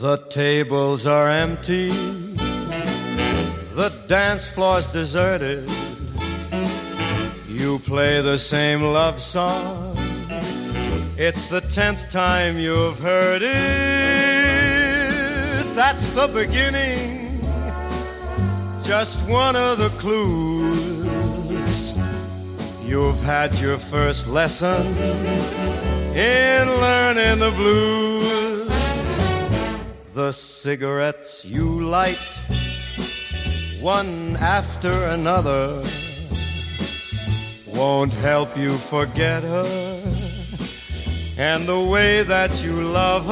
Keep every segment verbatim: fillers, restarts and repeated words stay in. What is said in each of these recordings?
The tables are empty, the dance floor's deserted. You play the same love song, it's the tenth time you've heard it. That's the beginning, just one of the clues. You've had your first lesson in learning the blues. The cigarettes you light, one after another, won't help you forget her and the way that you love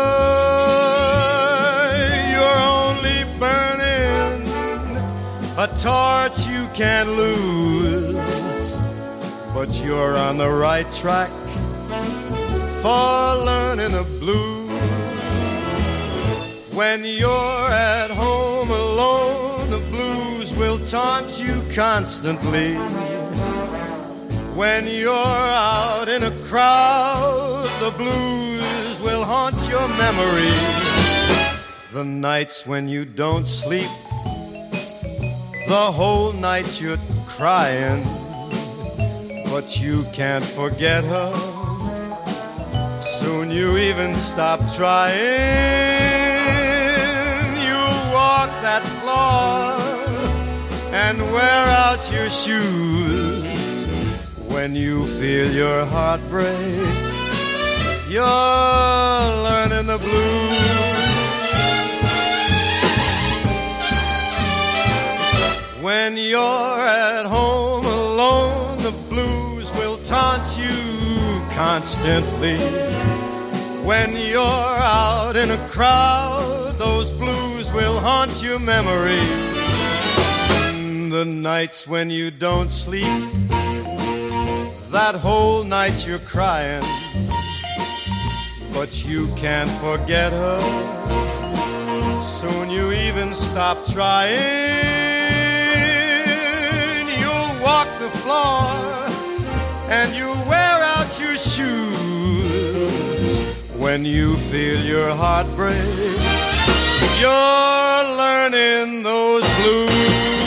her. You're only burning a torch you can't lose, but you're on the right track for learning the blues. When you're at home alone, the blues will taunt you constantly. When you're out in a crowd, the blues will haunt your memory. The nights when you don't sleep, the whole night you're crying, but you can't forget her. Soon you even stop trying. You'll walk that floor and wear out your shoes. When you feel your heart break, you're learning the blues. When you're at home alone, the blues will taunt you constantly. When you're out in a crowd, those blues will haunt your memory. The nights when you don't sleep, that whole night you're crying, but you can't forget her. Soon you even stop trying. You'll walk the floor and you'll wear out your shoes. When you feel your heart break, you're learning those blues.